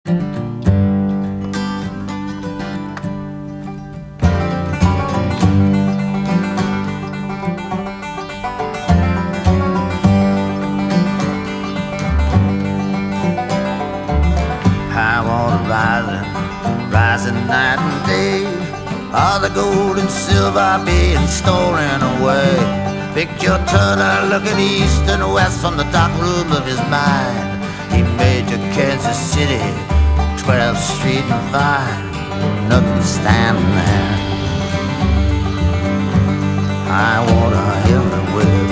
High water rising night and day. All the gold and silver being stolen away. Victor Turner looking east and west from the dark room of his mind. He made to Kansas City, 12th Street and Vine. Nothing standing there. High water everywhere.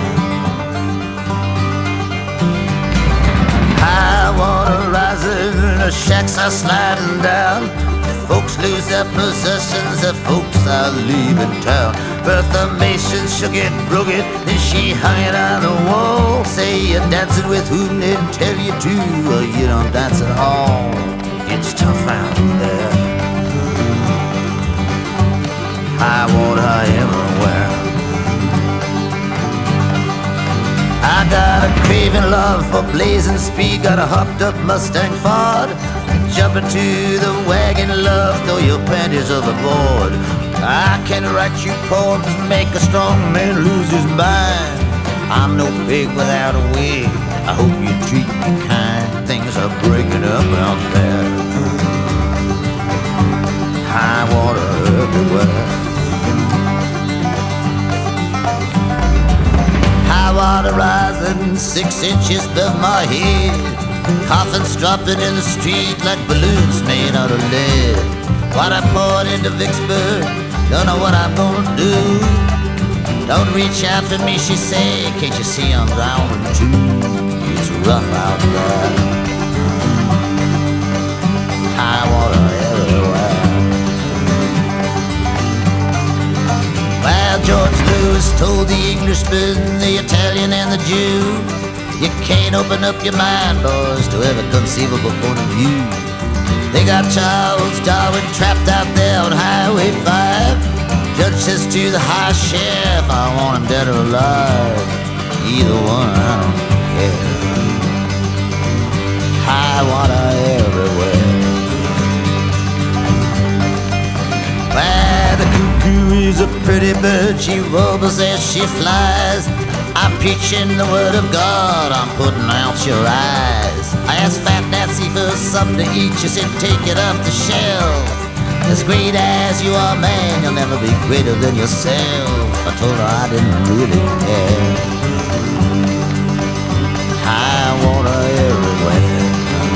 High water rising, the shacks are sliding down. Folks lose their possessions, the folks are leaving town. Bertha Mason shook it, broke it, then she hung it on the wall. Say you're dancing with whom they tell you to, or you don't dance at all. It's tough out there. High water everywhere. I got a craving love for blazing speed, got a hopped up Mustang Ford. Jump into the wagon, love, throw your panties overboard. I can write you poems, make a strong man lose his mind. I'm no pig without a wig, I hope you treat me kind. Things are breaking up out there. High water everywhere. High water rising 6 inches above my head. Coffins dropping in the street like balloons made out of lead. What I poured into Vicksburg, don't know what I'm gonna do. Don't reach out for me, she say, can't you see I'm drowning too? It's rough out there. High water everywhere. Well, George Lewis told the Englishman, the Italian and the Jew, you can't open up your mind, boys, to every conceivable point of view. They got Charles Darwin trapped out there on Highway 5. Judge says to the high sheriff, I want him dead or alive. Either one, I don't care. High water everywhere. Well, the cuckoo is a pretty bird, she warbles as she flies. I'm preaching the word of God, I'm putting out your eyes. I asked Fat Nancy for something to eat, she said take it off the shelf. As great as you are, man, you'll never be greater than yourself. I told her I didn't really care. High water everywhere.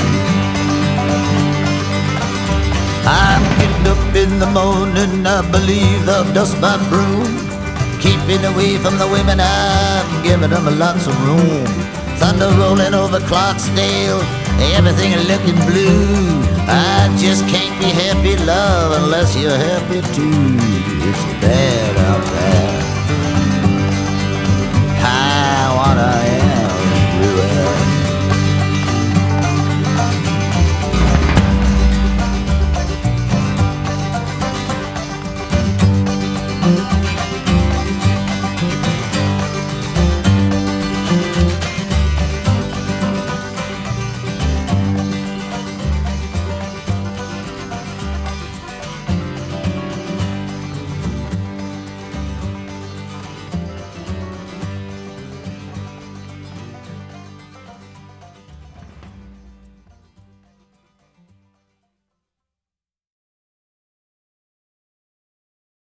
I'm getting up in the morning, I believe I'll dust my broom. Keeping away from the women, I'm giving them lots of room. Thunder rolling over Clarksdale, everything looking blue. I just can't be happy, love, unless you're happy too. It's bad out there.